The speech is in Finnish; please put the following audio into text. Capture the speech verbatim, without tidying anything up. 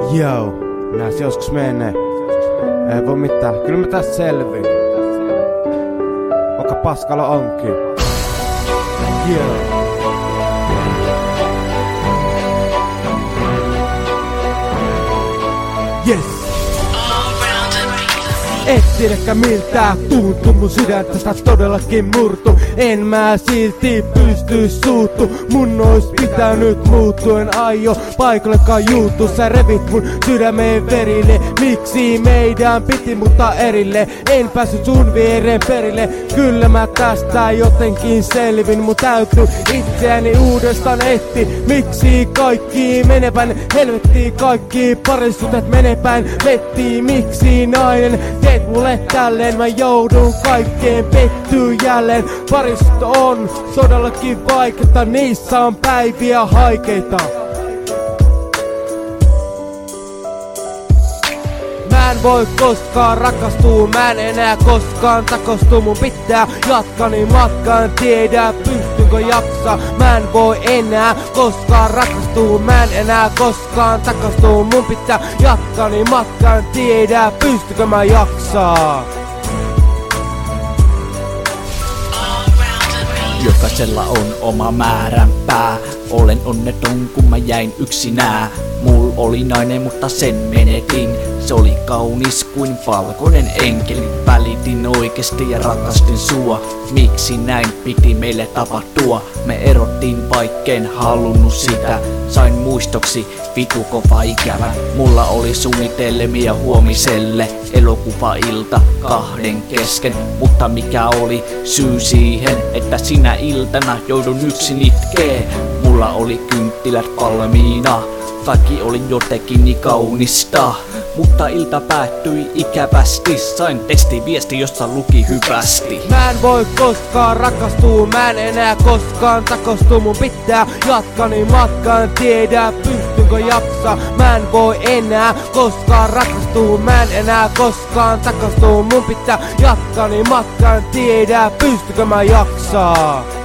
Joo, nää joskus menee. Ei voi mitään, kyllä mä tästä selviin. Vaikka paskalla onkin. Joo. Yes! Et tiedäkään miltä tuntuu, mun sydän tästä todellakin murtu. En mä silti pysty suuttu, mun ois pitänyt muuttua. En aio paikallekaan juuttu, sä revit mun sydämeen verille. Miksi meidän piti mutta erille? En päässyt sun viereen perille. Kyllä mä tästä jotenkin selvin, mun täytyy itseäni uudestaan etti. Miksi kaikki menevän helvettiin, kaikki parisuhteet menepäin vettiin. Miksi nainen teet mulle tälleen, mä joudun kaikkeen pettyy jälleen. Parisuhte on todellakin vaikeeta, niissä on päiviä haikeita. Mä en voi koskaan rakastua, mä en enää koskaan takostua. Mun pitää jatkani matkaan, tiedä pystynkö jaksaa. Mä en voi enää koskaan rakastua, mä en enää koskaan takostua. Mun pitää jatkani matkaan, tiedä pystynkö mä jaksaa. Jokaisella on oma määränpää. Olen onneton kun mä jäin yksinää. Mul oli nainen mutta sen menetin. Se oli kaunis kuin valkoinen enkeli. Välitin oikeesti ja rakastin sua. Miksi näin piti meille tapahtua? Me erottiin vaikken halunnut sitä. Sain muistoksi vitu kova ikävä. Mulla oli suunnitelmia huomiselle. Elokuvailta kahden kesken. Mutta mikä oli syy siihen, että sinä iltana joudun yksin itkee? Mulla oli kynttilät valmiina. Kaikki oli jotenkin niin kaunista. Mutta ilta päättyi ikävästi. Sain tekstiviesti, jossa luki hyvästi. Mä en voi koskaan rakastua, mä en enää koskaan takostua. Mun pitää jatkani matkaan, tiedä pystynkö jaksaa. Mä en voi enää koskaan rakastua, mä en enää koskaan takostua. Mun pitää jatkani matkaan, tiedä pystynkö mä jaksaa.